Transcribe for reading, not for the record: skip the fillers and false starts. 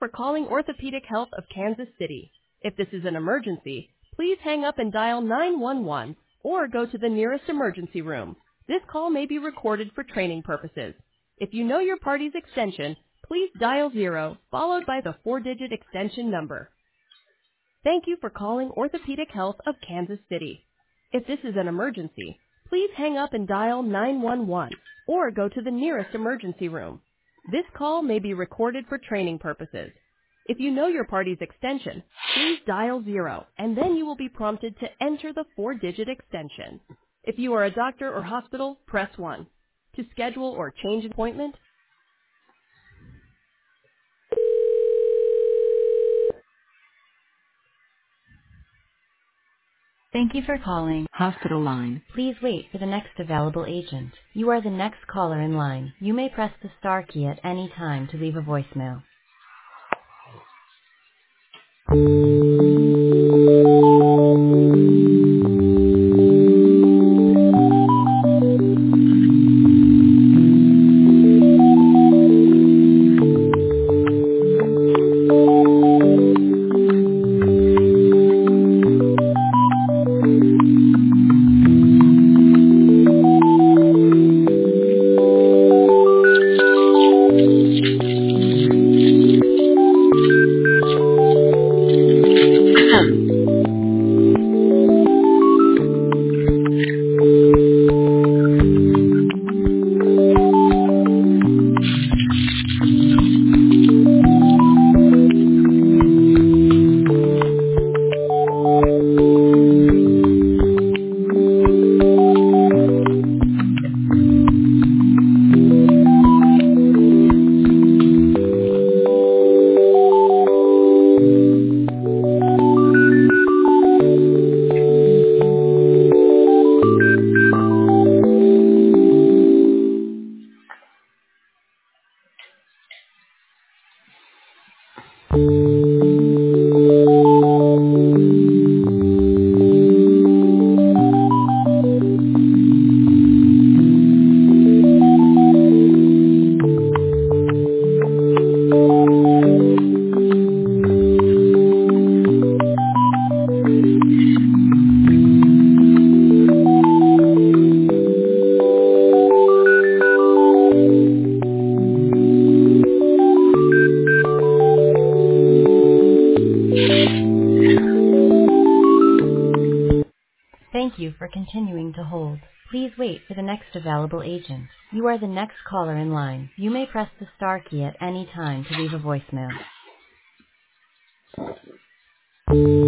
for calling Orthopedic Health of Kansas City. If this is an emergency, please hang up and dial 911 or go to the nearest emergency room. This call may be recorded for training purposes. If you know your party's extension, please dial 0 followed by the 4-digit extension number. Thank you for calling Orthopedic Health of Kansas City. If this is an emergency, please hang up and dial 911 or go to the nearest emergency room. This call may be recorded for training purposes. If you know your party's extension, please dial 0 and then you will be prompted to enter the 4-digit extension. If you are a doctor or hospital, press 1. To schedule or change an appointment, Thank you for calling Hospital Line. Please wait for the next available agent. You are the next caller in line. You may press the star key at any time to leave a voicemail. Thank you for continuing to hold. Please wait for the next available agent. You are the next caller in line. You may press the star key at any time to leave a voicemail.